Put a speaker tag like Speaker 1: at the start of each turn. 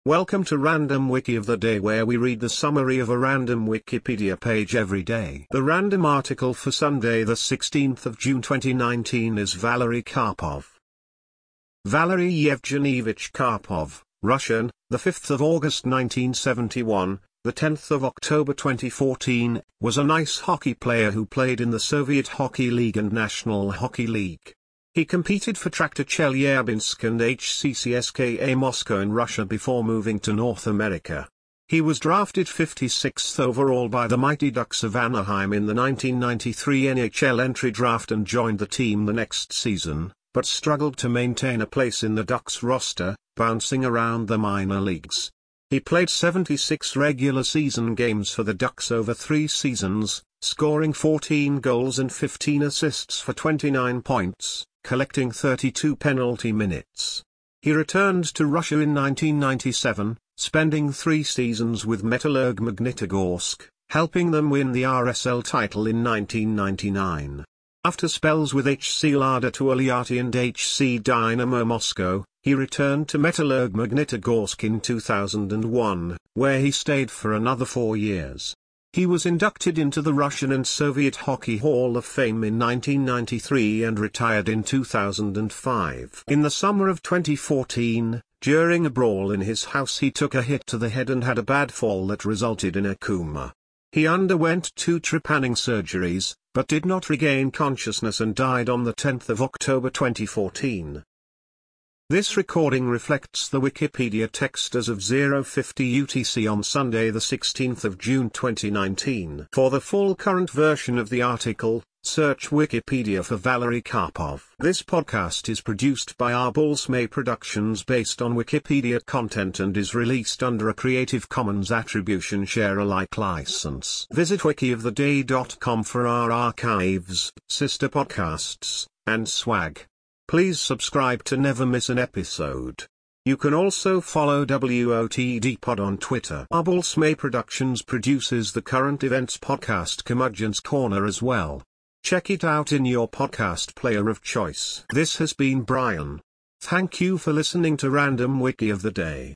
Speaker 1: Welcome to Random Wiki of the Day, where we read the summary of a random Wikipedia page every day. The random article for Sunday the 16th of June 2019 is Valery Karpov. Valery Yevgenyevich Karpov, Russian, the 5th of August 1971, the 10th of October 2014, was an ice hockey player who played in the Soviet Hockey League and National Hockey League. He competed for Traktor Chelyabinsk and HCCSKA Moscow in Russia before moving to North America. He was drafted 56th overall by the Mighty Ducks of Anaheim in the 1993 NHL entry draft and joined the team the next season, but struggled to maintain a place in the Ducks roster, bouncing around the minor leagues. He played 76 regular season games for the Ducks over 3 seasons, scoring 14 goals and 15 assists for 29 points. Collecting 32 penalty minutes. He returned to Russia in 1997, spending 3 seasons with Metallurg Magnitogorsk, helping them win the RSL title in 1999. After spells with HC Lada Tbiliisi and HC Dynamo Moscow, he returned to Metallurg Magnitogorsk in 2001, where he stayed for another 4 years. He was inducted into the Russian and Soviet Hockey Hall of Fame in 1993 and retired in 2005. In the summer of 2014, during a brawl in his house, he took a hit to the head and had a bad fall that resulted in a coma. He underwent 2 trepanning surgeries, but did not regain consciousness and died on the 10th of October 2014. This recording reflects the Wikipedia text as of 050 UTC on Sunday the 16th of June 2019. For the full current version of the article, search Wikipedia for Valery Karpov. This podcast is produced by Arbulsme Productions based on Wikipedia content and is released under a Creative Commons Attribution Share Alike license. Visit wikioftheday.com for our archives, sister podcasts, and swag. Please subscribe to never miss an episode. You can also follow WOTD Pod on Twitter. Arbulsme Productions produces the current events podcast Curmudgeon's Corner as well. Check it out in your podcast player of choice. This has been Brian. Thank you for listening to Random Wiki of the Day.